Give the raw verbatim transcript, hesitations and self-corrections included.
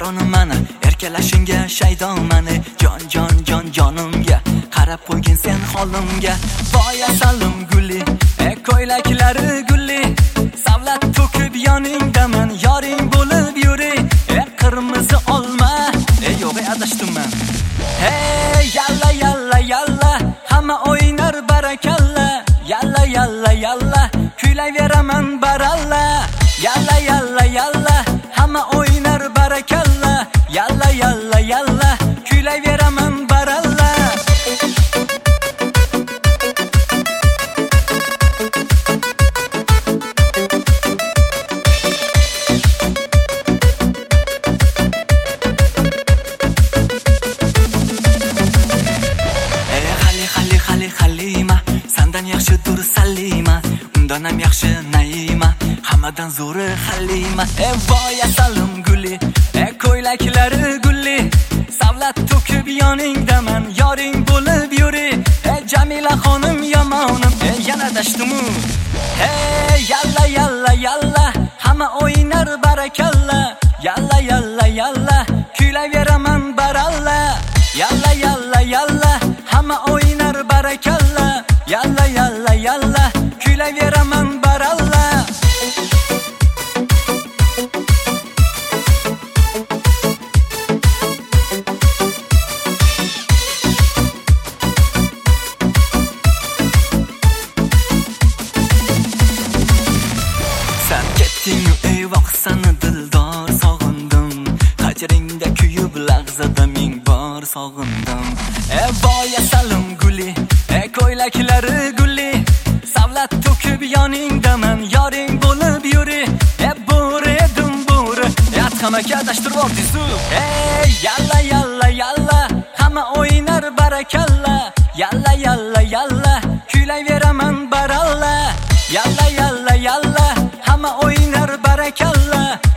jonim mani, erkalashingga shaydon mani, jon jon jon jonimga qarab qo'ygin sen holimga. Voy asalim guli, e ko'ylaklari gulli, savlat to'kib yoningdaman, yoring bo'lib yuri, e qirmizi olma, e yo'q adashtimman. Hey yalla yalla yalla, hamma o'ynar barakalla, yalla yalla yalla, kuylayveraman baralla. Yalla yalla yalla, hamma o'ynar barakalla, yalla yalla yalla, kuylayveraman baralla. Halima, sandan yaxshidir Salima, undan ham yaxshi Naima, hammadan zo'ri Halima. E voy asalim guli, e ko'ylaklari gulli, savlat to'kib yoningdaman, yoring bo'lib yuri, e Jamila xonim yomonim, e yana dashtimu. Hey yalla yalla yalla, hamma o'ynar barakalla, yalla yalla yalla, kuylayveraman baralla. Yalla yalla yalla, hamma o'ynar barakalla, yalla yalla yalla, kuylayveraman baralla. Sen ketding ey vaqsani dildor sog'indim, qajringda kuyib lahzada ming bor sog'indim. E voy asalim guli, e ko'ylaklari gulli, savlat to'kib yoningdaman, yoring bo'lib yuri, e bo'ri edim bo'ri, e atxamaka adashtirib oldizu. Ey yalla yalla yalla, hamma o'ynar barakalla, yalla yalla yalla, kuylayveraman baralla. Yalla yalla yalla, hamma o'ynar barakalla,